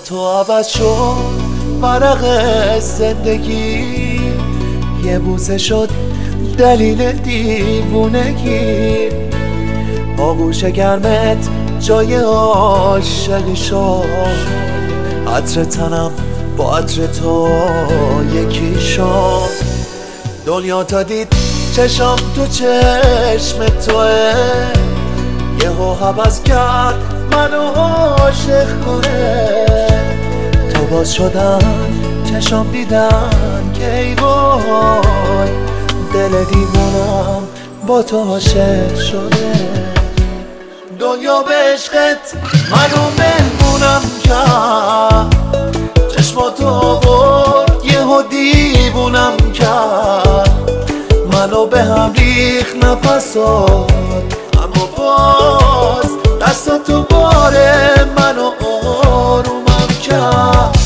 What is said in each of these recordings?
تو عوض شد ورق زندگی، یه بوسه شد دلیل دیوونگی. آغوش گرمت جای عاشقی شد، عطر تنم با عطر تو یکی شد. دنیا تا دید چشم تو چشم توه، یهو حوض کرد منو عاشق کنه. تو باز شدن چشم دیدن که ای وای، دل دیوونم با تو عاشق شده. دنیا به عشقت منو مهمونم کرد، چشماتو آورد یهو دیوونم کرد. منو به هم ریخ نفسات، اما باز دستاتو باره منو آرومم کرد.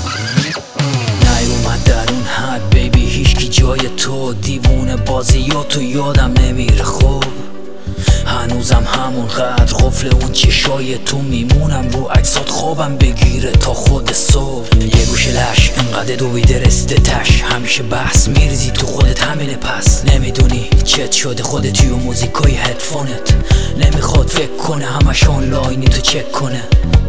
نیومد در اون حد بیبی هیچکی جای تو، دیوونه بازیاتو یادم نمیره. خب هنوزم همون قدر قفل اون چشای تو میمونم، رو عکسات خوابم بگیره تا خود صبح. یه گوشه لش انقدر دویده رسته تش، همیشه بحث میرزی تو خودت همینه. پس نمیدونی چت شده خودت توی موزیکای هدفونت، نمیخواد فکر کنه همش آنلاینی تو چک کنه.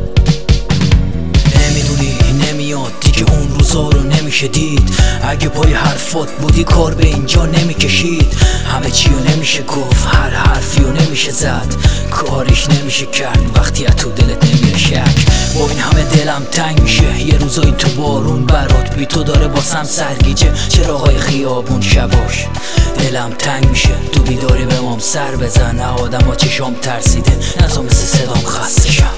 نمیدونی نمیاد دیگه اون روزا رو نمیشه دید، اگه پای حرفات بودی کار به اینجا نمیکشید. همه چی رو نمیشه گفت، هر حرفی رو نمیشه زد، کارش نمیشه کرد وقتی از تو دلت نمیره شک. با این همه دلم تنگ میشه، یه روزایی تو بارون برات بی تو داره باسم سرگیجه. چراغای خیابون شباش دلم تنگ میشه، تو بیداری به مام سر بزن. نه آدم ها چشام ترسیده، نه تا مثل صدام خسته شم.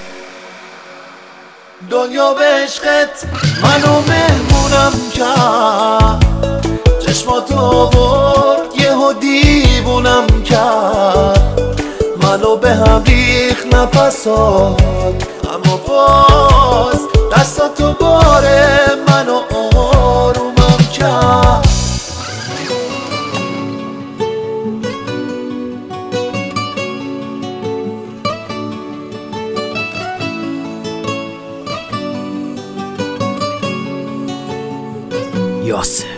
دنیا به عشقت منو مهمونم کرد، چشماتو آورد یهو دیوونم کرد. منو به هم ریخ نفسات، اما باز دستاتو باره منو آرومم کرد. یاسر